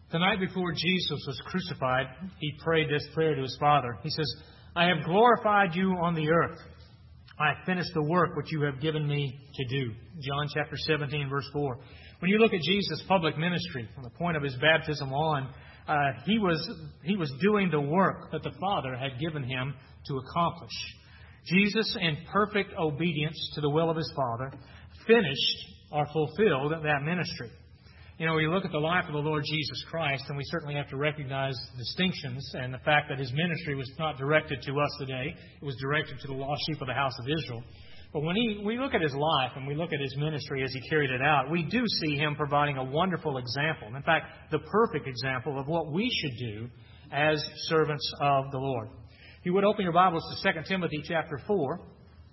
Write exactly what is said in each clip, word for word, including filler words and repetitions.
The night before Jesus was crucified, He prayed this prayer to His Father. He says, I have glorified You on the earth. I have finished the work which You have given Me to do. John chapter seventeen, verse four. When you look at Jesus' public ministry, from the point of His baptism on, uh, he was he was doing the work that the Father had given Him to accomplish. Jesus, in perfect obedience to the will of His Father, finished or fulfilled that ministry. You know, we look at the life of the Lord Jesus Christ, and we certainly have to recognize distinctions and the fact that His ministry was not directed to us today. It was directed to the lost sheep of the house of Israel. But when he, we look at His life and we look at His ministry as He carried it out, we do see Him providing a wonderful example. In fact, the perfect example of what we should do as servants of the Lord. If you would open your Bibles to Second Timothy chapter four.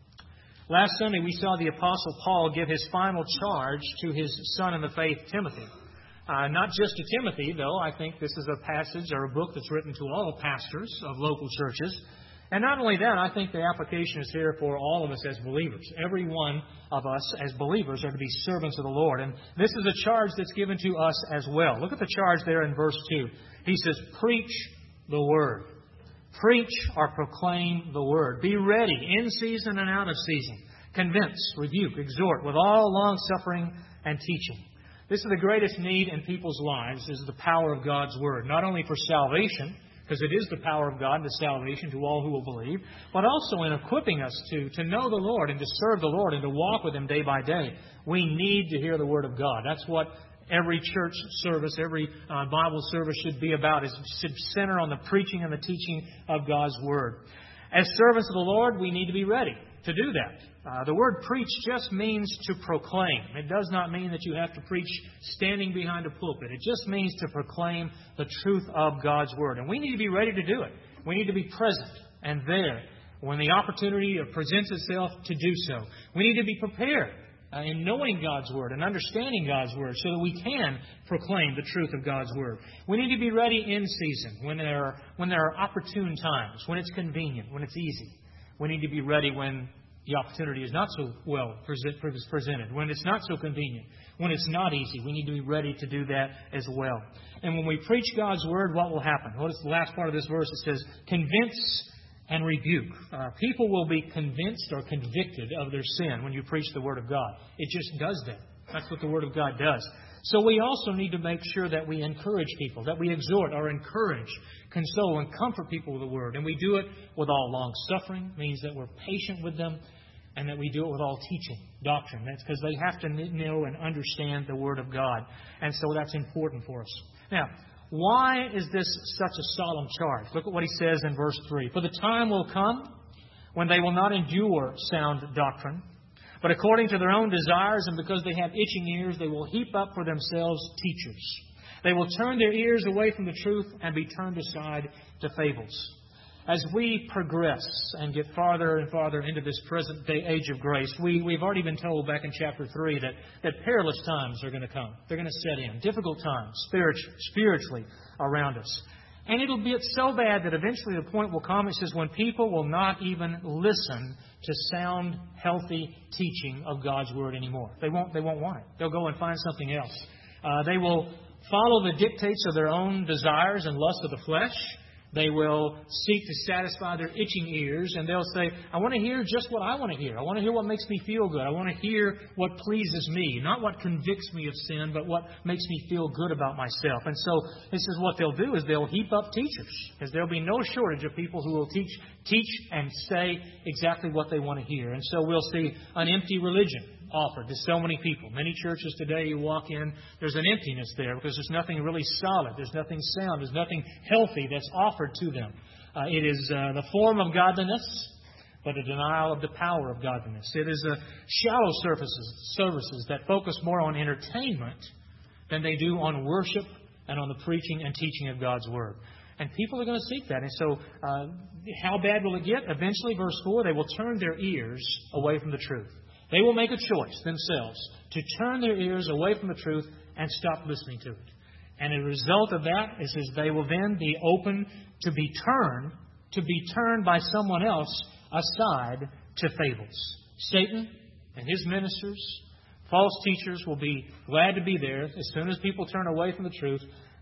Last Sunday we saw the Apostle Paul give his final charge to his son in the faith, Timothy. Uh, not just to Timothy, though. I think this is a passage or a book that's written to all pastors of local churches. And not only that, I think the application is here for all of us as believers. Every one of us as believers are to be servants of the Lord. And this is a charge that's given to us as well. Look at the charge there in verse two. He says, preach the Word. Preach or proclaim the Word. Be ready in season and out of season. Convince, rebuke, exhort with all long-suffering and teaching. This is the greatest need in people's lives, is the power of God's Word. Not only for salvation, because it is the power of God to salvation to all who will believe, but also in equipping us to, to know the Lord and to serve the Lord and to walk with Him day by day. We need to hear the Word of God. That's what every church service, every uh, Bible service should be about, is should center on the preaching and the teaching of God's Word. As servants of the Lord, we need to be ready to do that. Uh, the word preach just means to proclaim. It does not mean that you have to preach standing behind a pulpit. It just means to proclaim the truth of God's Word. And we need to be ready to do it. We need to be present and there when the opportunity presents itself to do so. We need to be prepared uh, in knowing God's Word and understanding God's Word so that we can proclaim the truth of God's Word. We need to be ready in season when there are, when there are opportune times, when it's convenient, when it's easy. We need to be ready when the opportunity is not so well presented, when it's not so convenient, when it's not easy. We need to be ready to do that as well. And when we preach God's Word, what will happen? Notice the last part of this verse. It says, convince and rebuke. Uh, people will be convinced or convicted of their sin when you preach the Word of God. It just does that. That's what the Word of God does. So we also need to make sure that we encourage people, that we exhort or encourage, console and comfort people with the Word. And we do it with all long-suffering, means that we're patient with them, and that we do it with all teaching, doctrine. That's because they have to know and understand the Word of God. And so that's important for us. Now, why is this such a solemn charge? Look at what he says in verse three. For the time will come when they will not endure sound doctrine, but according to their own desires, and because they have itching ears, they will heap up for themselves teachers. They will turn their ears away from the truth and be turned aside to fables. As we progress and get farther and farther into this present day age of grace, we, we've already been told back in chapter three that, that perilous times are going to come. They're going to set in. Difficult times, spiritually, spiritually around us. And it'll be so bad that eventually the point will come, it says, when people will not even listen to sound, healthy teaching of God's Word anymore. They won't, they won't want it. They'll go and find something else. Uh, they will follow the dictates of their own desires and lust of the flesh. They will seek to satisfy their itching ears, and they'll say, I want to hear just what I want to hear. I want to hear what makes me feel good. I want to hear what pleases me, not what convicts me of sin, but what makes me feel good about myself. And so this is what they'll do, is they'll heap up teachers, because there'll be no shortage of people who will teach, teach and say exactly what they want to hear. And so we'll see an empty religion offered to so many people. Many churches today, you walk in, there's an emptiness there because there's nothing really solid. There's nothing sound. There's nothing healthy that's offered to them. Uh, it is uh, the form of godliness, but a denial of the power of godliness. It is uh, shallow services, services that focus more on entertainment than they do on worship and on the preaching and teaching of God's Word. And people are going to seek that. And so uh, how bad will it get? Eventually, verse four, they will turn their ears away from the truth. They will make a choice themselves to turn their ears away from the truth and stop listening to it. And the result of that is, is they will then be open to be turned, to be turned by someone else aside to fables. Satan and his ministers, false teachers will be glad to be there as soon as people turn away from the truth.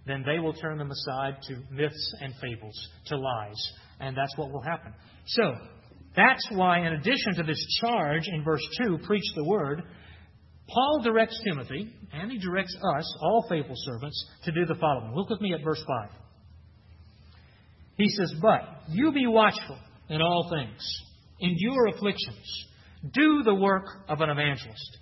then they will turn them aside to myths and fables, to lies. And that's what will happen. So, that's why, in addition to this charge in verse two, preach the Word, Paul directs Timothy, and he directs us, all faithful servants, to do the following. Look with me at verse five. He says, "But you be watchful in all things, endure afflictions, do the work of an evangelist,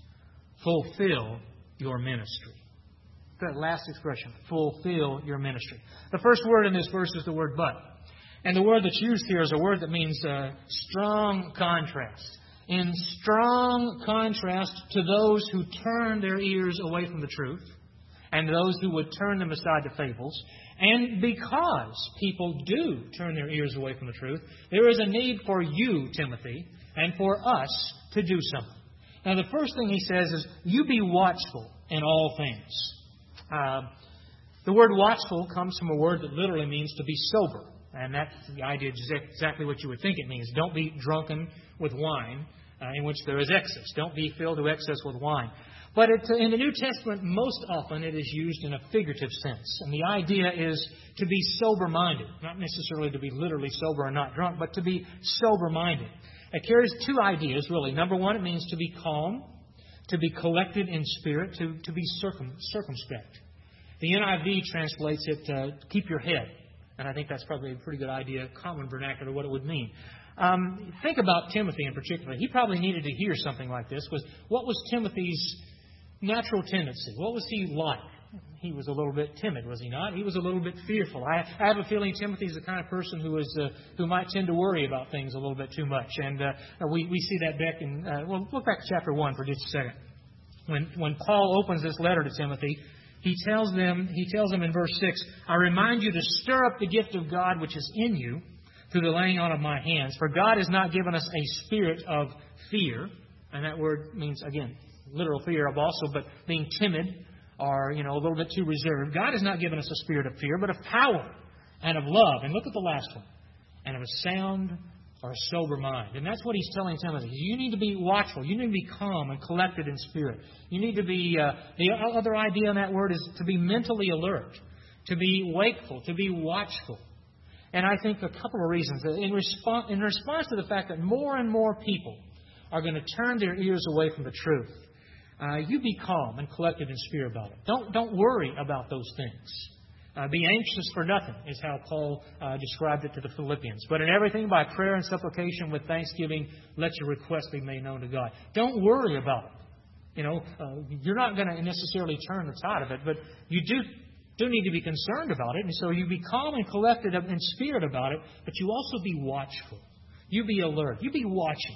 fulfill your ministry." That last expression, fulfill your ministry. The first word in this verse is the word "but." And the word that's used here is a word that means uh, strong contrast. In strong contrast to those who turn their ears away from the truth and those who would turn them aside to fables. And because people do turn their ears away from the truth, there is a need for you, Timothy, and for us to do something. Now, the first thing he says is, you be watchful in all things. Uh, the word watchful comes from a word that literally means to be sober. And that's the idea of exactly what you would think it means. Don't be drunken with wine uh, in which there is excess. Don't be filled to excess with wine. But it, in the New Testament, most often it is used in a figurative sense. And the idea is to be sober-minded. Not necessarily to be literally sober or not drunk, but to be sober-minded. It carries two ideas, really. Number one, it means to be calm, to be collected in spirit, to, to be circum, circumspect. The N I V translates it, uh, keep your head. And I think that's probably a pretty good idea, common vernacular, what it would mean. Um, think about Timothy in particular. He probably needed to hear something like this. Was what was Timothy's natural tendency? What was he like? He was a little bit timid, was he not? He was a little bit fearful. I, I have a feeling Timothy's the kind of person who is uh, who might tend to worry about things a little bit too much. And uh, we, we see that back in, uh, well, look back to chapter one for just a second. When, when Paul opens this letter to Timothy, He tells them, he tells them in verse six, "I remind you to stir up the gift of God which is in you through the laying on of my hands. For God has not given us a spirit of fear." And that word means, again, literal fear of also, but being timid or, you know, a little bit too reserved. God has not given us a spirit of fear, but of power and of love. And look at the last one. And of a sound or a sober mind. And that's what he's telling Timothy. You need to be watchful. You need to be calm and collected in spirit. You need to be, uh, the other idea in that word is to be mentally alert, to be wakeful, to be watchful. And I think a couple of reasons. In response, in response to the fact that more and more people are going to turn their ears away from the truth, uh, you be calm and collected in spirit about it. Don't, don't worry about those things. Uh, be anxious for nothing is how Paul uh, described it to the Philippians. But in everything, by prayer and supplication with thanksgiving, let your requests be made known to God. Don't worry about it. You know, uh, you're not going to necessarily turn the tide of it, but you do do need to be concerned about it. And so you be calm and collected in spirit about it, but you also be watchful. You be alert. You be watching.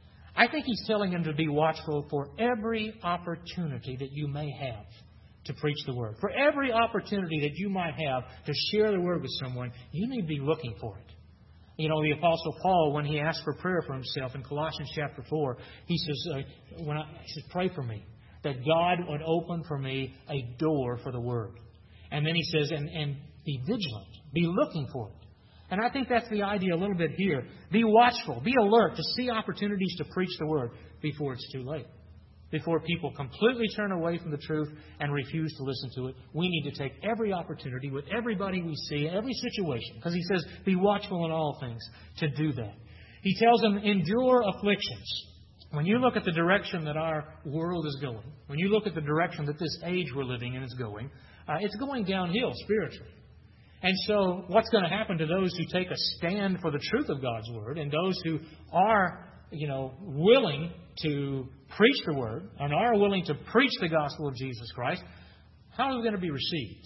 I think he's telling them to be watchful for every opportunity that you may have to preach the Word. For every opportunity that you might have to share the Word with someone, you need to be looking for it. You know, the Apostle Paul, when he asked for prayer for himself in Colossians chapter four, he says, uh, when I, he says, pray for me, that God would open for me a door for the Word. And then he says, and, and be vigilant, be looking for it. And I think that's the idea a little bit here. Be watchful, be alert to see opportunities to preach the Word before it's too late. Before people completely turn away from the truth and refuse to listen to it, we need to take every opportunity with everybody we see, every situation. Because he says, be watchful in all things, to do that. He tells them, endure afflictions. When you look at the direction that our world is going, when you look at the direction that this age we're living in is going, uh, it's going downhill spiritually. And so what's going to happen to those who take a stand for the truth of God's Word and those who are, you know, willing to preach the Word and are willing to preach the gospel of Jesus Christ, how are they going to be received?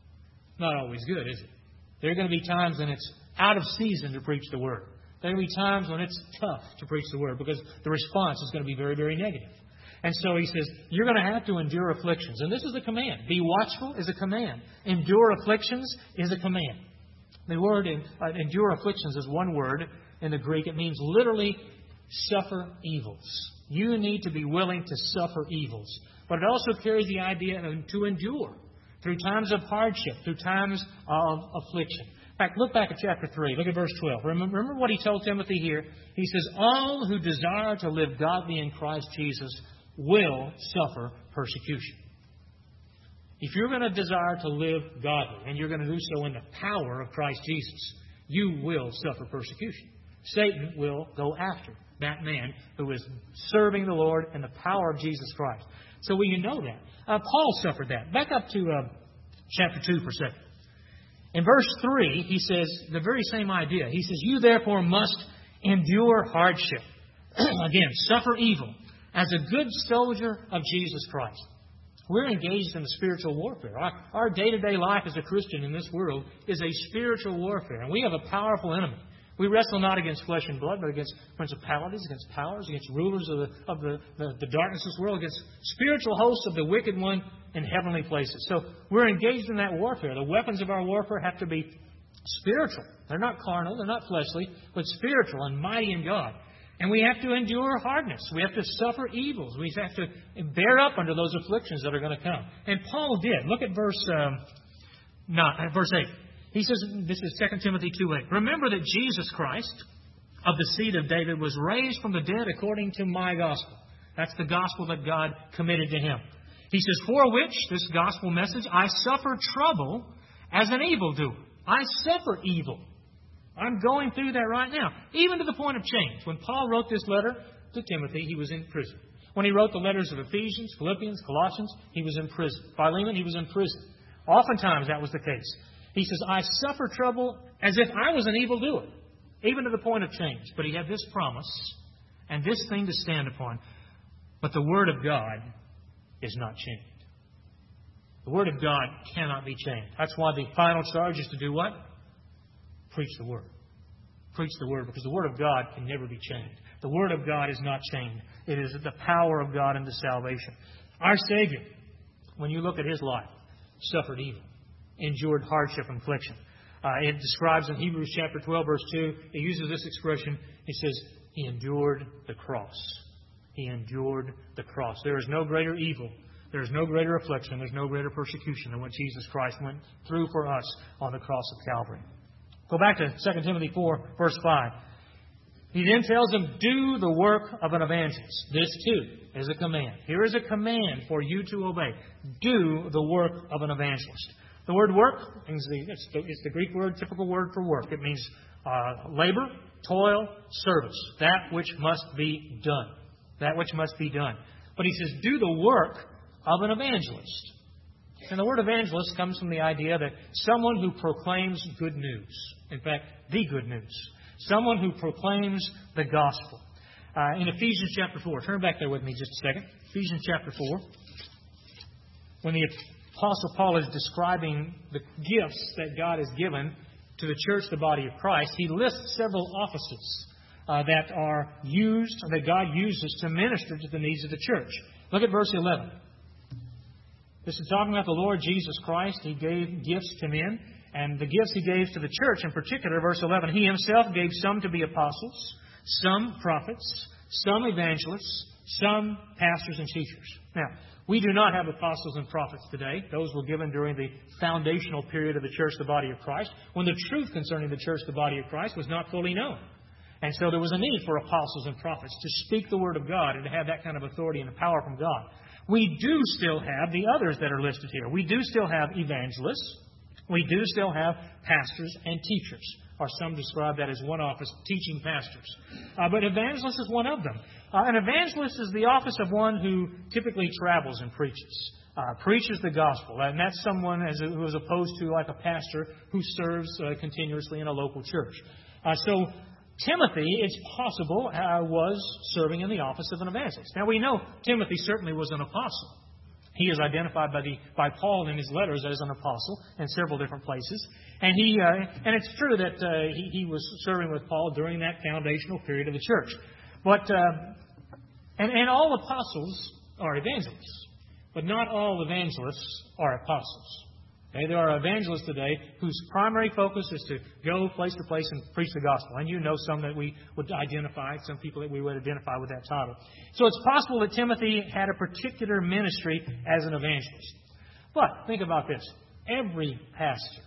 Not always good, is it? There are going to be times when it's out of season to preach the Word. There are going to be times when it's tough to preach the Word because the response is going to be very, very negative. And so he says, you're going to have to endure afflictions. And this is a command. Be watchful is a command. Endure afflictions is a command. The word uh, endure afflictions is one word in the Greek. It means literally suffer evils. You need to be willing to suffer evils. But it also carries the idea of to endure through times of hardship, through times of affliction. In fact, look back at chapter three. Look at verse twelve. Remember, remember what he told Timothy here? He says, all who desire to live godly in Christ Jesus will suffer persecution. If you're going to desire to live godly, and you're going to do so in the power of Christ Jesus, you will suffer persecution. Satan will go after that man who is serving the Lord in the power of Jesus Christ. So we know that. Uh, Paul suffered that. Back up to uh, chapter two for a second. In verse three, he says the very same idea. He says, you therefore must endure hardship. Again, suffer evil as a good soldier of Jesus Christ. We're engaged in spiritual warfare. Our, our day-to-day life as a Christian in this world is a spiritual warfare. And we have a powerful enemy. We wrestle not against flesh and blood, but against principalities, against powers, against rulers of the, of the, the, the darkness of this world, against spiritual hosts of the wicked one in heavenly places. So we're engaged in that warfare. The weapons of our warfare have to be spiritual. They're not carnal, they're not fleshly, but spiritual and mighty in God. And we have to endure hardness. We have to suffer evils. We have to bear up under those afflictions that are going to come. And Paul did. Look at verse um, nine, verse eight. He says, this is Second Timothy two eight. Remember that Jesus Christ, of the seed of David, was raised from the dead according to my gospel. That's the gospel that God committed to him. He says, for which, this gospel message, I suffer trouble as an evildoer. I suffer evil. I'm going through that right now, even to the point of change. When Paul wrote this letter to Timothy, he was in prison. When he wrote the letters of Ephesians, Philippians, Colossians, he was in prison. Philemon, he was in prison. Oftentimes that was the case. He says, I suffer trouble as if I was an evildoer, even to the point of change. But he had this promise and this thing to stand upon. But the Word of God is not changed. The Word of God cannot be changed. That's why the final charge is to do what? Preach the Word. Preach the Word, because the Word of God can never be changed. The Word of God is not changed. It is the power of God unto salvation. Our Savior, when you look at His life, suffered evil, endured hardship and affliction. Uh, it describes in Hebrews chapter twelve, verse two, it uses this expression. It says, He endured the cross. He endured the cross. There is no greater evil. There is no greater affliction. There's no greater persecution than what Jesus Christ went through for us on the cross of Calvary. Go back to Second Timothy four, verse five. He then tells them, do the work of an evangelist. This, too, is a command. Here is a command for you to obey. Do the work of an evangelist. The word work, is the, it's, the, it's the Greek word, typical word for work. It means uh, labor, toil, service. That which must be done. That which must be done. But he says, do the work of an evangelist. And the word evangelist comes from the idea that someone who proclaims good news. In fact, the good news. Someone who proclaims the gospel. Uh, in Ephesians chapter four, turn back there with me just a second. Ephesians chapter four. When the Apostle Paul is describing the gifts that God has given to the church, the body of Christ, he lists several offices uh, that are used, that God uses to minister to the needs of the church. Look at verse eleven. This is talking about the Lord Jesus Christ. He gave gifts to men, and the gifts He gave to the church in particular, verse eleven, He Himself gave some to be apostles, some prophets, some evangelists, some pastors and teachers. Now, we do not have apostles and prophets today. Those were given during the foundational period of the church, the body of Christ, when the truth concerning the church, the body of Christ, was not fully known. And so there was a need for apostles and prophets to speak the Word of God and to have that kind of authority and power from God. We do still have the others that are listed here. We do still have evangelists. We do still have pastors and teachers, or some describe that as one office, teaching pastors. Uh, but evangelist is one of them. Uh, an evangelist is the office of one who typically travels and preaches. Uh, preaches the gospel. And that's someone as, who is opposed to like a pastor who serves uh, continuously in a local church. Uh, so Timothy, it's possible, uh, was serving in the office of an evangelist. Now we know Timothy certainly was an apostle. He is identified by the by Paul in his letters as an apostle in several different places, and he uh, and it's true that uh, he, he was serving with Paul during that foundational period of the church. But uh, and and all apostles are evangelists, but not all evangelists are apostles. Okay, there are evangelists today whose primary focus is to go place to place and preach the gospel. And you know some that we would identify, some people that we would identify with that title. So it's possible that Timothy had a particular ministry as an evangelist. But think about this. Every pastor,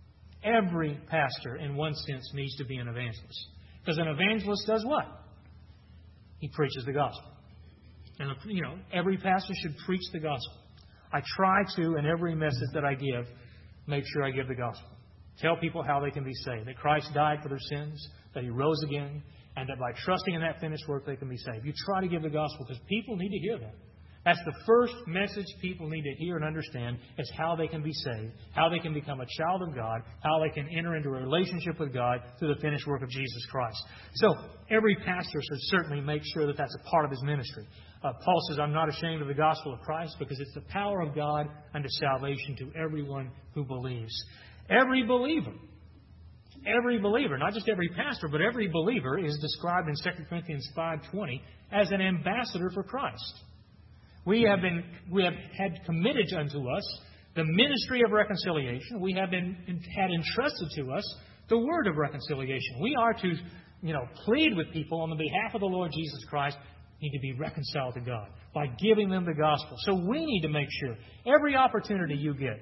every pastor in one sense needs to be an evangelist. Because an evangelist does what? He preaches the gospel. And, you know, every pastor should preach the gospel. I try to, in every message that I give, make sure I give the gospel. Tell people how they can be saved. That Christ died for their sins, that He rose again, and that by trusting in that finished work, they can be saved. You try to give the gospel because people need to hear that. That's the first message people need to hear and understand is how they can be saved, how they can become a child of God, how they can enter into a relationship with God through the finished work of Jesus Christ. So every pastor should certainly make sure that that's a part of his ministry. Uh, Paul says, I'm not ashamed of the gospel of Christ because it's the power of God unto salvation to everyone who believes. Every believer, every believer, not just every pastor, but every believer is described in Second Corinthians five twenty as an ambassador for Christ. We have been, we have had committed unto us the ministry of reconciliation. We have been had entrusted to us the word of reconciliation. We are to, you know, plead with people on the behalf of the Lord Jesus Christ need to be reconciled to God by giving them the gospel. So we need to make sure every opportunity you get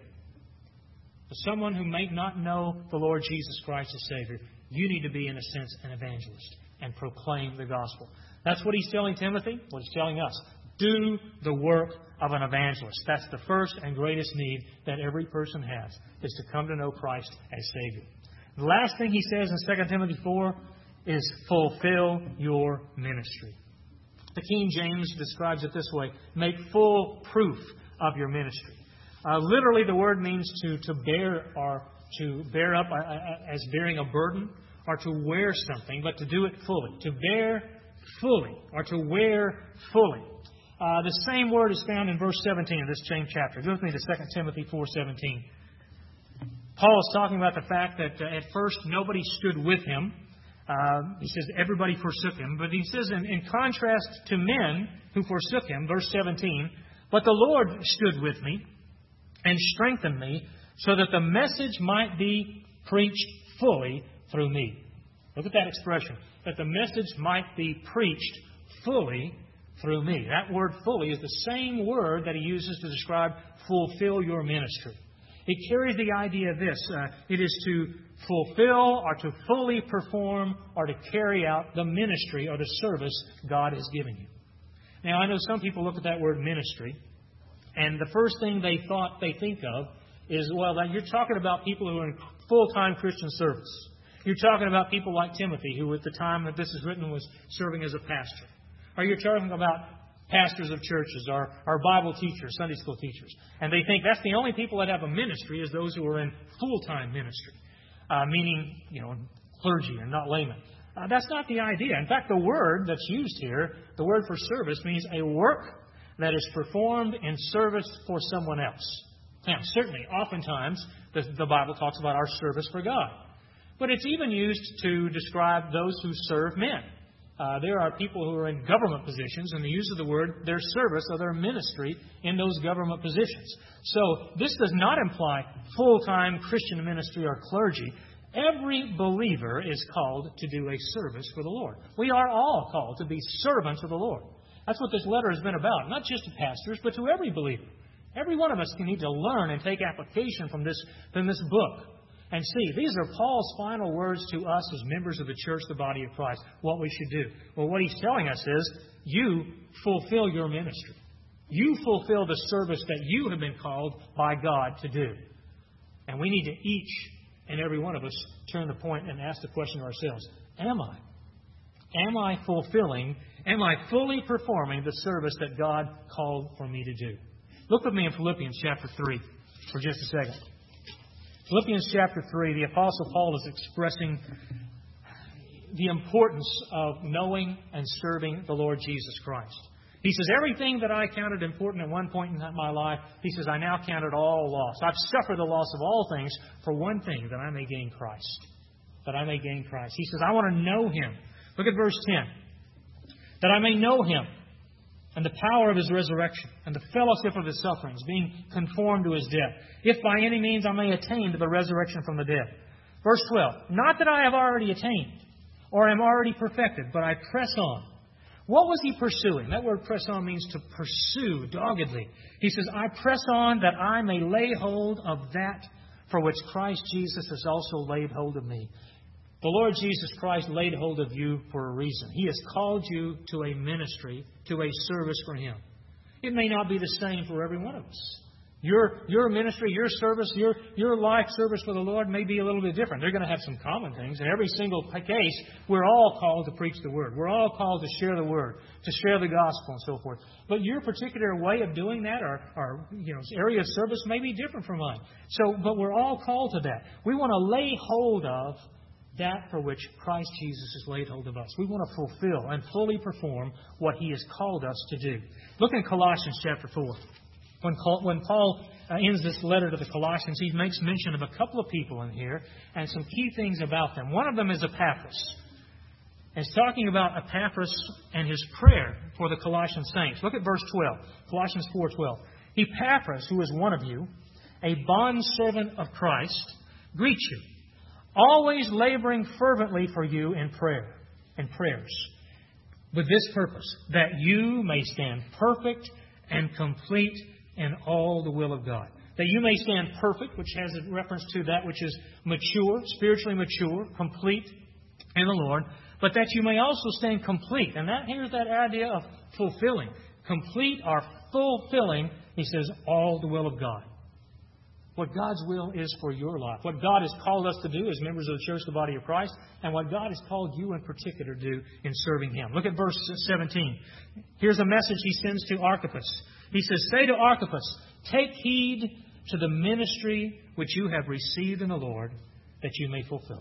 for someone who may not know the Lord Jesus Christ as Savior, you need to be, in a sense, an evangelist and proclaim the gospel. That's what he's telling Timothy, what he's telling us. Do the work of an evangelist. That's the first and greatest need that every person has, is to come to know Christ as Savior. The last thing he says in Second Timothy four is fulfill your ministry. The King James describes it this way: make full proof of your ministry. Uh, literally, the word means to, to bear or to bear up uh, as bearing a burden or to wear something, but to do it fully. To bear fully or to wear fully. Uh, the same word is found in verse seventeen of this same chapter. Go with me to Second Timothy four seventeen. Paul is talking about the fact that uh, at first nobody stood with him. Uh, he says everybody forsook him. But he says in, in contrast to men who forsook him, verse seventeen, but the Lord stood with me and strengthened me so that the message might be preached fully through me. Look at that expression, that the message might be preached fully through me. That word fully is the same word that he uses to describe fulfill your ministry. It carries the idea of this. Uh, it is to fulfill or to fully perform or to carry out the ministry or the service God has given you. Now, I know some people look at that word ministry, and the first thing they thought they think of is, well, you're talking about people who are in full-time Christian service. You're talking about people like Timothy, who at the time that this is written was serving as a pastor. Or you're talking about pastors of churches or, or Bible teachers, Sunday school teachers. And they think that's the only people that have a ministry is those who are in full-time ministry, uh, meaning, you know, clergy and not laymen. Uh, that's not the idea. In fact, the word that's used here, the word for service, means a work that is performed in service for someone else. Now, certainly, oftentimes, the, the Bible talks about our service for God. But it's even used to describe those who serve men. Uh, there are people who are in government positions, and the use of the word, their service or their ministry in those government positions. So this does not imply full-time Christian ministry or clergy. Every believer is called to do a service for the Lord. We are all called to be servants of the Lord. That's what this letter has been about, not just to pastors, but to every believer. Every one of us can need to learn and take application from this, from this book. And see, these are Paul's final words to us as members of the church, the body of Christ, what we should do. Well, what he's telling us is, you fulfill your ministry. You fulfill the service that you have been called by God to do. And we need to each and every one of us turn the point and ask the question to ourselves, am I? Am I fulfilling, am I fully performing the service that God called for me to do? Look with me in Philippians chapter three for just a second. Philippians chapter three, the Apostle Paul is expressing the importance of knowing and serving the Lord Jesus Christ. He says, everything that I counted important at one point in my life, he says, I now count it all lost. I've suffered the loss of all things for one thing, that I may gain Christ. That I may gain Christ. He says, I want to know Him. Look at verse ten. That I may know Him and the power of His resurrection and the fellowship of His sufferings, being conformed to His death, if by any means I may attain to the resurrection from the dead. Verse twelve. Not that I have already attained or am already perfected, but I press on. What was he pursuing? That word press on means to pursue doggedly. He says, I press on that I may lay hold of that for which Christ Jesus has also laid hold of me. The Lord Jesus Christ laid hold of you for a reason. He has called you to a ministry, to a service for Him. It may not be the same for every one of us. Your, your ministry, your service, your, your life service for the Lord may be a little bit different. They're going to have some common things. In every single case, we're all called to preach the Word. We're all called to share the Word, to share the gospel and so forth. But your particular way of doing that or, or you know, area of service may be different from mine. So, but we're all called to that. We want to lay hold of that for which Christ Jesus has laid hold of us. We want to fulfill and fully perform what He has called us to do. Look in Colossians chapter four. When Paul ends this letter to the Colossians, he makes mention of a couple of people in here and some key things about them. One of them is Epaphras. And it's talking about Epaphras and his prayer for the Colossian saints. Look at verse twelve, Colossians four twelve. Epaphras, who is one of you, a bondservant of Christ, greets you, always laboring fervently for you in prayer and prayers, with this purpose, that you may stand perfect and complete in all the will of God. That you may stand perfect, which has a reference to that which is mature, spiritually mature, complete in the Lord, but that you may also stand complete. And that here's that idea of fulfilling. Complete or fulfilling, he says, all the will of God. What God's will is for your life. What God has called us to do as members of the church, the body of Christ, and what God has called you in particular to do in serving Him. Look at verse seventeen. Here's a message he sends to Archippus. He says, say to Archippus, take heed to the ministry which you have received in the Lord, that you may fulfill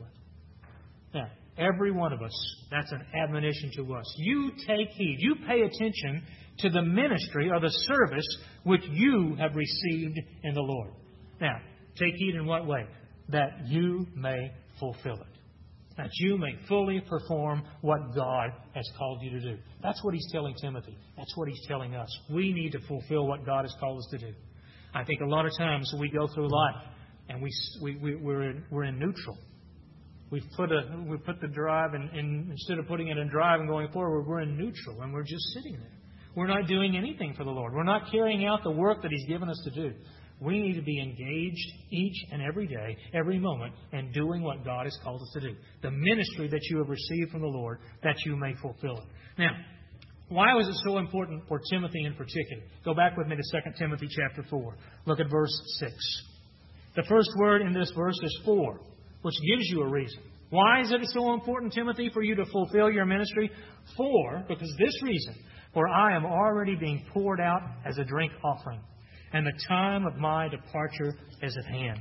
it. Now, every one of us, that's an admonition to us. You take heed. You pay attention to the ministry or the service which you have received in the Lord. Now, take heed in what way? That you may fulfill it. That you may fully perform what God has called you to do. That's what he's telling Timothy. That's what he's telling us. We need to fulfill what God has called us to do. I think a lot of times we go through life and we, we, we, we're, in, we're in neutral. We've put, a, we put the drive, and in, instead of putting it in drive and going forward, we're in neutral and we're just sitting there. We're not doing anything for the Lord. We're not carrying out the work that he's given us to do. We need to be engaged each and every day, every moment, in doing what God has called us to do. The ministry that you have received from the Lord, that you may fulfill it. Now, why was it so important for Timothy in particular? Go back with me to Second Timothy chapter four. Look at verse six. The first word in this verse is for, which gives you a reason. Why is it so important, Timothy, for you to fulfill your ministry? For, because this reason, for I am already being poured out as a drink offering, and the time of my departure is at hand.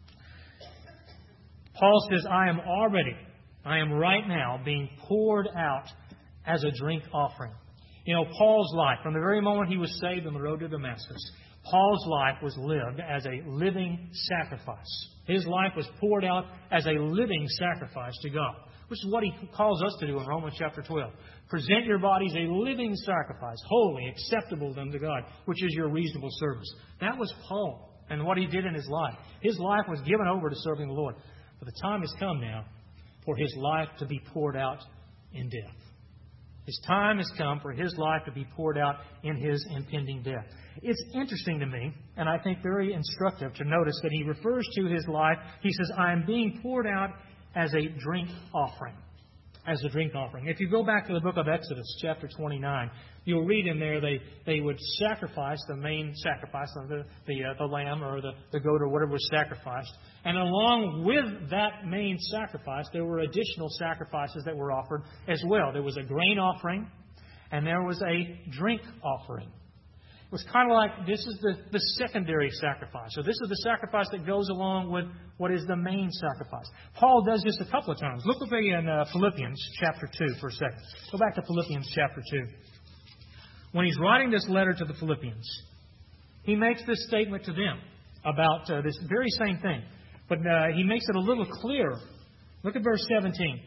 Paul says, I am already, I am right now being poured out as a drink offering. You know, Paul's life, from the very moment he was saved on the road to Damascus, Paul's life was lived as a living sacrifice. His life was poured out as a living sacrifice to God, which is what he calls us to do in Romans chapter twelve. Present your bodies a living sacrifice, holy, acceptable unto God, which is your reasonable service. That was Paul and what he did in his life. His life was given over to serving the Lord. But the time has come now for his life to be poured out in death. His time has come for his life to be poured out in his impending death. It's interesting to me, and I think very instructive, to notice that he refers to his life. He says, I am being poured out as a drink offering. As a drink offering. If you go back to the book of Exodus, chapter twenty-nine, you'll read in there they, they would sacrifice the main sacrifice, the the, uh, the lamb or the, the goat or whatever was sacrificed. And along with that main sacrifice, there were additional sacrifices that were offered as well. There was a grain offering and there was a drink offering. It was kind of like this is the, the secondary sacrifice. So this is the sacrifice that goes along with what is the main sacrifice. Paul does this a couple of times. Look with me in uh, Philippians chapter two for a second. Go back to Philippians chapter two. When he's writing this letter to the Philippians, he makes this statement to them about uh, this very same thing. But uh, he makes it a little clearer. Look at verse seventeen.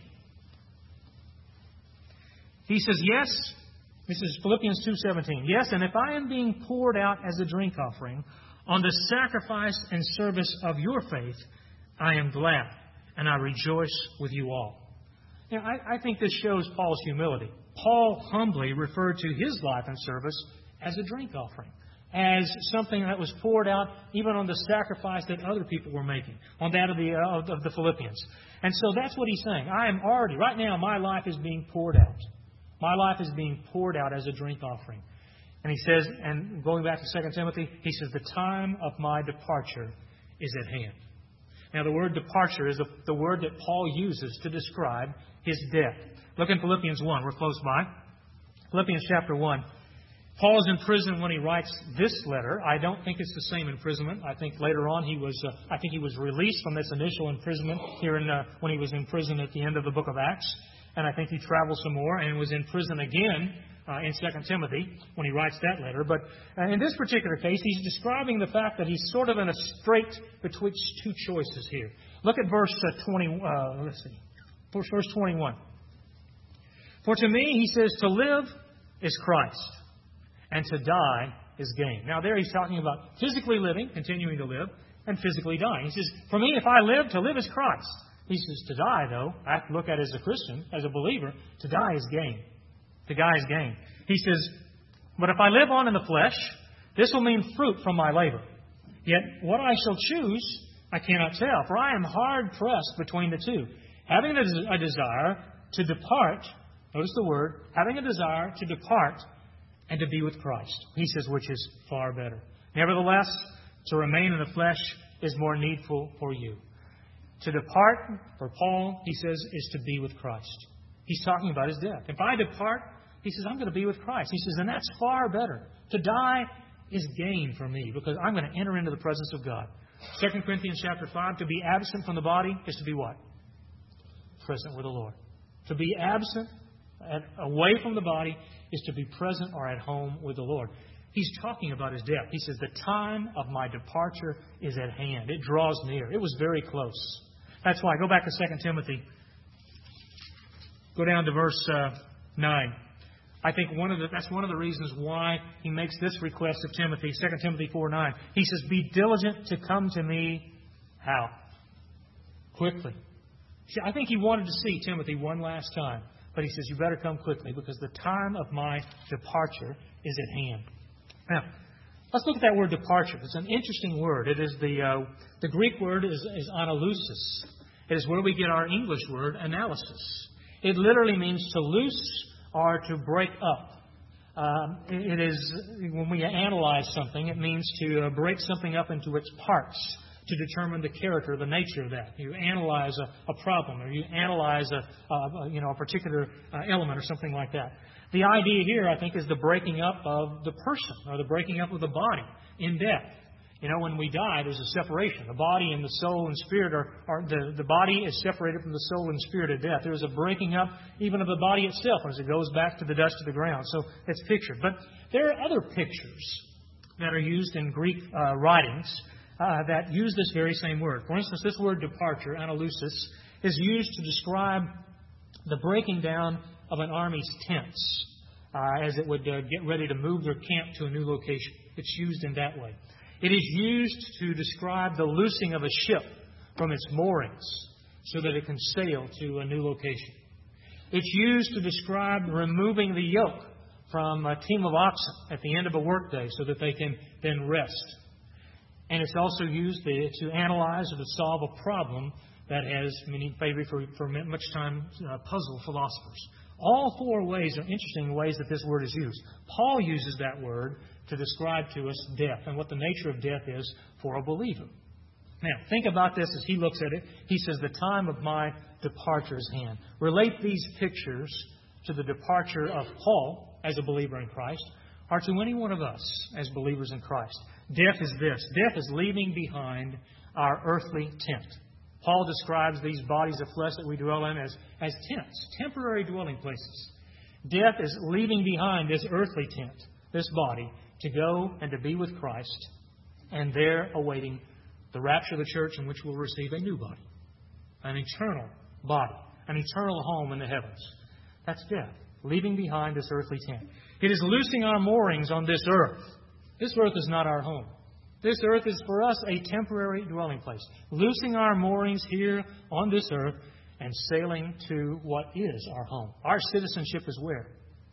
He says, yes, this is Philippians two seventeen. Yes, and if I am being poured out as a drink offering on the sacrifice and service of your faith, I am glad, and I rejoice with you all. Now, I, I think this shows Paul's humility. Paul humbly referred to his life and service as a drink offering, as something that was poured out even on the sacrifice that other people were making, on that of the, uh, of the Philippians. And so that's what he's saying. I am already, right now, my life is being poured out. My life is being poured out as a drink offering. And he says, and going back to Second Timothy, he says, the time of my departure is at hand. Now, the word departure is the, the word that Paul uses to describe his death. Look in Philippians one. We're close by. Philippians chapter one. Paul is in prison when he writes this letter. I don't think it's the same imprisonment. I think later on he was. Uh, I think he was released from this initial imprisonment here in uh, when he was in prison at the end of the book of Acts, and I think he traveled some more and was in prison again uh, in Second Timothy when he writes that letter. But uh, in this particular case, he's describing the fact that he's sort of in a strait betwixt two choices here. Look at verse uh, twenty. Uh, let's see, verse twenty-one. For to me, he says, to live is Christ, and to die is gain. Now there he's talking about physically living, continuing to live, and physically dying. He says, for me, if I live, to live is Christ. He says, to die, though, I have to look at it as a Christian, as a believer, to die is gain. To die is gain. He says, but if I live on in the flesh, this will mean fruit from my labor. Yet what I shall choose, I cannot tell, for I am hard-pressed between the two, having a desire to depart. Notice the word, having a desire to depart and to be with Christ. He says, which is far better. Nevertheless, to remain in the flesh is more needful for you. To depart, for Paul, he says, is to be with Christ. He's talking about his death. If I depart, he says, I'm going to be with Christ. He says, and that's far better. To die is gain for me because I'm going to enter into the presence of God. Second Corinthians chapter five, to be absent from the body is to be what? Present with the Lord. To be absent and away from the body is to be present or at home with the Lord. He's talking about his death. He says, the time of my departure is at hand. It draws near. It was very close. That's why. Go back to Second Timothy. Go down to verse uh, nine. I think one of the, that's one of the reasons why he makes this request of Timothy. Second Timothy four nine. He says, be diligent to come to me. How? Quickly. See, I think he wanted to see Timothy one last time. But he says, you better come quickly because the time of my departure is at hand. Now, let's look at that word departure. It's an interesting word. It is the uh, the Greek word is, is analusis. It is where we get our English word analysis. It literally means to loose or to break up. Um, it is, when we analyze something, it means to uh, break something up into its parts to determine the character, the nature of that. You analyze a, a problem, or you analyze a, a you know a particular uh, element, or something like that. The idea here, I think, is the breaking up of the person, or the breaking up of the body in death. You know, when we die, there's a separation. The body and the soul and spirit are, are the, the body is separated from the soul and spirit at death. There's a breaking up even of the body itself as it goes back to the dust of the ground. So it's pictured. But there are other pictures that are used in Greek uh, writings Uh, that use this very same word. For instance, this word departure, analusis, is used to describe the breaking down of an army's tents uh, as it would uh, get ready to move their camp to a new location. It's used in that way. It is used to describe the loosing of a ship from its moorings so that it can sail to a new location. It's used to describe removing the yoke from a team of oxen at the end of a workday so that they can then rest. And it's also used to analyze or to solve a problem that has many, maybe for, for much time, uh, puzzled philosophers. All four ways are interesting ways that this word is used. Paul uses that word to describe to us death and what the nature of death is for a believer. Now, think about this as he looks at it. He says, the time of my departure is hand. Relate these pictures to the departure of Paul as a believer in Christ, or to any one of us as believers in Christ. Death is this. Death is leaving behind our earthly tent. Paul describes these bodies of flesh that we dwell in as, as tents, temporary dwelling places. Death is leaving behind this earthly tent, this body, to go and to be with Christ, and there awaiting the rapture of the church in which we'll receive a new body, an eternal body, an eternal home in the heavens. That's death, leaving behind this earthly tent. It is loosing our moorings on this earth. This earth is not our home. This earth is for us a temporary dwelling place. Loosing our moorings here on this earth and sailing to what is our home. Our citizenship is where?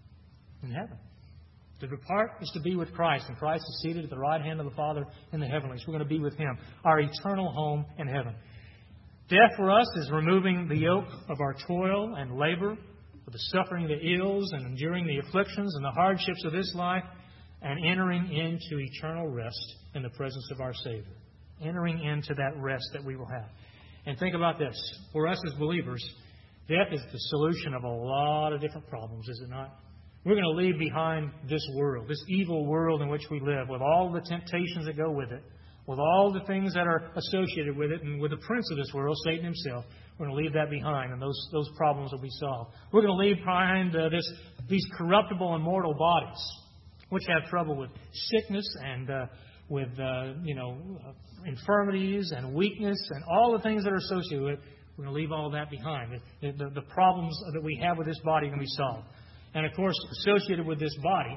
In heaven. To depart is to be with Christ, and Christ is seated at the right hand of the Father in the heavenlies. We're going to be with Him. Our eternal home in heaven. Death for us is removing the yoke of our toil and labor, for the suffering, the ills, and enduring the afflictions and the hardships of this life, and entering into eternal rest in the presence of our Savior. Entering into that rest that we will have. And think about this. For us as believers, death is the solution of a lot of different problems, is it not? We're going to leave behind this world, this evil world in which we live, with all the temptations that go with it, with all the things that are associated with it, and with the prince of this world, Satan himself. We're going to leave that behind, and those those problems will be solved. We're going to leave behind uh, this these corruptible and mortal bodies, which have trouble with sickness and uh, with uh, you know uh, infirmities and weakness and all the things that are associated with it. We're going to leave all that behind. The, the, the problems that we have with this body are going to be solved. And of course, associated with this body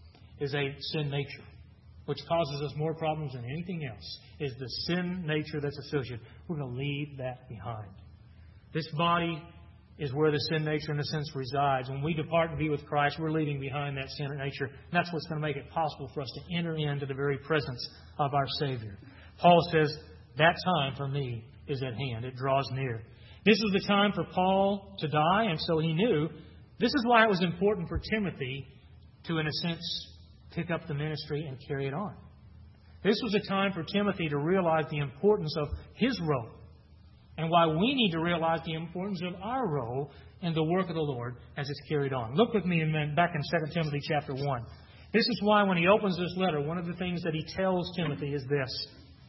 is a sin nature, which causes us more problems than anything else, is the sin nature that's associated. We're going to leave that behind. This body is where the sin nature, in a sense, resides. When we depart to be with Christ, we're leaving behind that sin nature. And that's what's going to make it possible for us to enter into the very presence of our Savior. Paul says, that time for me is at hand. It draws near. This was the time for Paul to die, and so he knew. This is why it was important for Timothy to, in a sense, pick up the ministry and carry it on. This was a time for Timothy to realize the importance of his role, and why we need to realize the importance of our role in the work of the Lord as it's carried on. Look with me in, back in Second Timothy chapter one. This is why when he opens this letter, one of the things that he tells Timothy is this.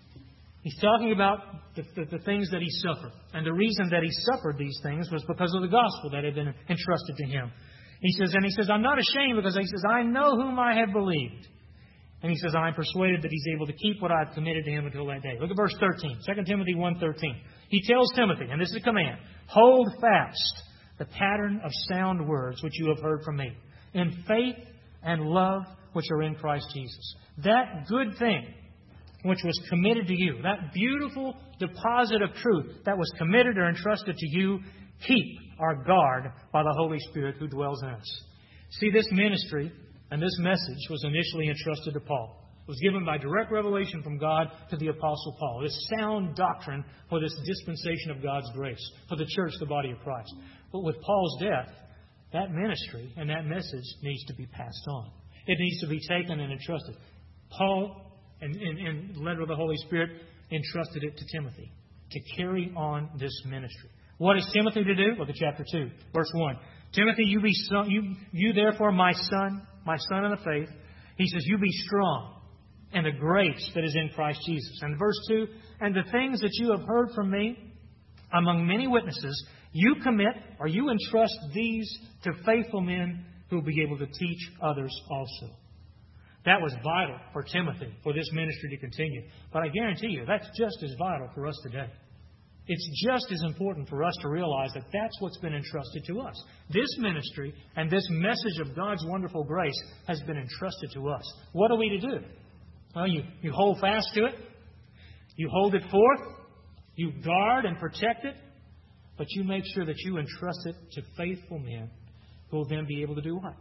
He's talking about the, the, the things that he suffered. And the reason that he suffered these things was because of the gospel that had been entrusted to him. He says, and he says, I'm not ashamed because he says, I know whom I have believed. And he says, I'm persuaded that he's able to keep what I've committed to him until that day. Look at verse thirteen, Second Timothy one thirteen. He tells Timothy, and this is a command, hold fast the pattern of sound words which you have heard from me, in faith and love which are in Christ Jesus. That good thing which was committed to you, that beautiful deposit of truth that was committed or entrusted to you, keep our guard by the Holy Spirit who dwells in us. See, this ministry and this message was initially entrusted to Paul. It was given by direct revelation from God to the Apostle Paul. This sound doctrine for this dispensation of God's grace, for the church, the body of Christ. But with Paul's death, that ministry and that message needs to be passed on. It needs to be taken and entrusted. Paul, in, in, in the letter of the Holy Spirit, entrusted it to Timothy to carry on this ministry. What is Timothy to do? Look at chapter two, verse one. Timothy, you be son, you, you therefore, my son, my son in the faith, he says, you be strong in the grace that is in Christ Jesus. And verse two, and the things that you have heard from me among many witnesses, you commit or you entrust these to faithful men who will be able to teach others also. That was vital for Timothy, for this ministry to continue. But I guarantee you, that's just as vital for us today. It's just as important for us to realize that that's what's been entrusted to us. This ministry and this message of God's wonderful grace has been entrusted to us. What are we to do? Well, you, you hold fast to it. You hold it forth. You guard and protect it. But you make sure that you entrust it to faithful men who will then be able to do what?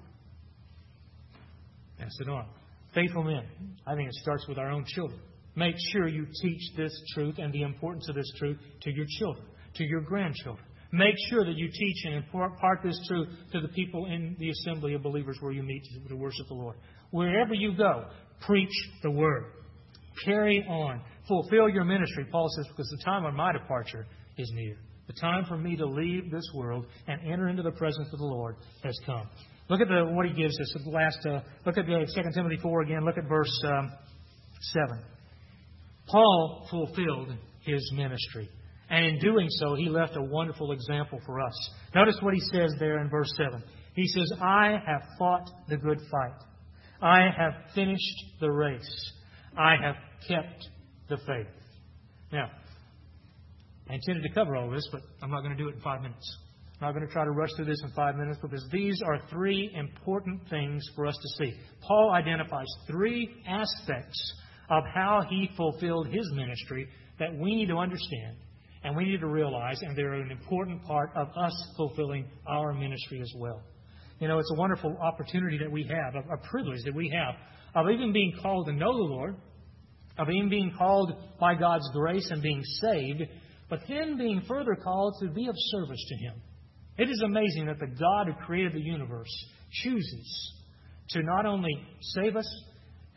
Pass it on. Faithful men. I think it starts with our own children. Make sure you teach this truth and the importance of this truth to your children, to your grandchildren. Make sure that you teach and impart this truth to the people in the assembly of believers where you meet to worship the Lord. Wherever you go, preach the Word. Carry on. Fulfill your ministry, Paul says, because the time of my departure is near. The time for me to leave this world and enter into the presence of the Lord has come. Look at the, what he gives us. The last, uh, look at the Second Timothy four again. Look at verse um, seven. Paul fulfilled his ministry. And in doing so, he left a wonderful example for us. Notice what he says there in verse seven. He says, I have fought the good fight. I have finished the race. I have kept the faith. Now, I intended to cover all this, but I'm not going to do it in five minutes. I'm not going to try to rush through this in five minutes because these are three important things for us to see. Paul identifies three aspects of how he fulfilled his ministry that we need to understand and we need to realize, and they're an important part of us fulfilling our ministry as well. You know, it's a wonderful opportunity that we have, a, a privilege that we have of even being called to know the Lord, of even being called by God's grace and being saved, but then being further called to be of service to Him. It is amazing that the God who created the universe chooses to not only save us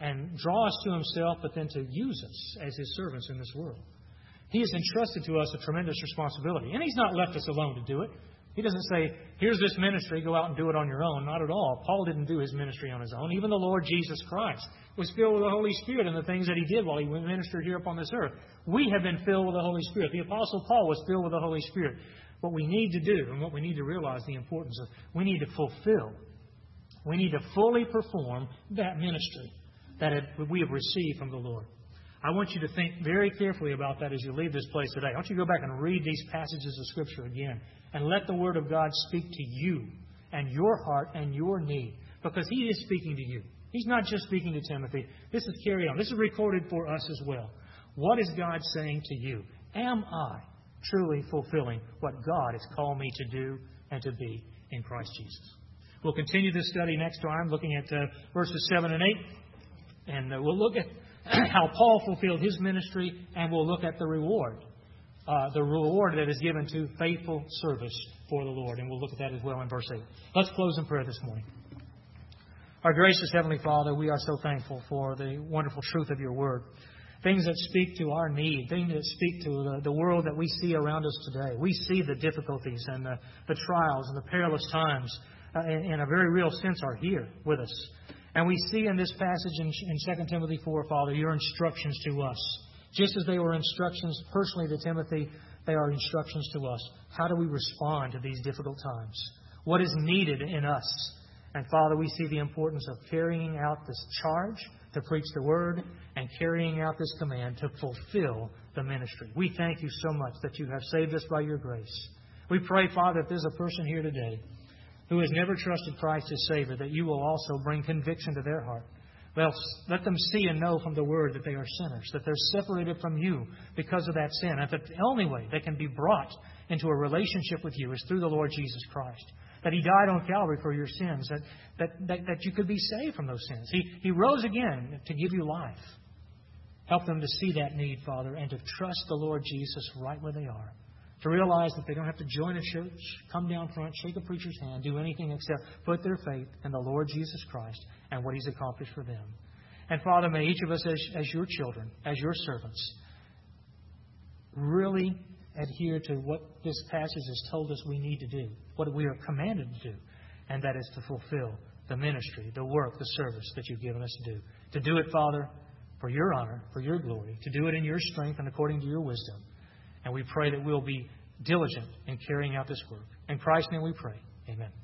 and draw us to Himself, but then to use us as His servants in this world. He has entrusted to us a tremendous responsibility. And He's not left us alone to do it. He doesn't say, here's this ministry, go out and do it on your own. Not at all. Paul didn't do his ministry on his own. Even the Lord Jesus Christ was filled with the Holy Spirit in the things that He did while He ministered here upon this earth. We have been filled with the Holy Spirit. The Apostle Paul was filled with the Holy Spirit. What we need to do, and what we need to realize the importance of, we need to fulfill, we need to fully perform that ministry that we have received from the Lord. I want you to think very carefully about that as you leave this place today. I want you to go back and read these passages of Scripture again and let the Word of God speak to you and your heart and your need, because He is speaking to you. He's not just speaking to Timothy. This is carried on. This is recorded for us as well. What is God saying to you? Am I truly fulfilling what God has called me to do and to be in Christ Jesus? We'll continue this study next time, looking at uh, verses seven and eight. And uh, we'll look at how Paul fulfilled his ministry, and we'll look at the reward. Uh, the reward that is given to faithful service for the Lord. And we'll look at that as well in verse eight. Let's close in prayer this morning. Our gracious Heavenly Father, we are so thankful for the wonderful truth of Your Word. Things that speak to our need, things that speak to the, the world that we see around us today. We see the difficulties and the, the trials and the perilous times uh, in, in a very real sense are here with us. And we see in this passage in, in Second Timothy four, Father, Your instructions to us. Just as they were instructions personally to Timothy, they are instructions to us. How do we respond to these difficult times? What is needed in us? And Father, we see the importance of carrying out this charge to preach the Word and carrying out this command to fulfill the ministry. We thank You so much that You have saved us by Your grace. We pray, Father, if there's a person here today who has never trusted Christ as Savior, that You will also bring conviction to their heart. Well, let them see and know from the Word that they are sinners, that they're separated from You because of that sin, and that the only way they can be brought into a relationship with You is through the Lord Jesus Christ. That He died on Calvary for your sins, that, that, that, that you could be saved from those sins. He, he rose again to give you life. Help them to see that need, Father, and to trust the Lord Jesus right where they are. To realize that they don't have to join a church, come down front, shake a preacher's hand, do anything except put their faith in the Lord Jesus Christ and what He's accomplished for them. And Father, may each of us as, as Your children, as Your servants, really adhere to what this passage has told us we need to do, what we are commanded to do, and that is to fulfill the ministry, the work, the service that You've given us to do. To do it, Father, for Your honor, for Your glory, to do it in Your strength and according to Your wisdom. And we pray that we'll be diligent in carrying out this work. In Christ's name we pray. Amen.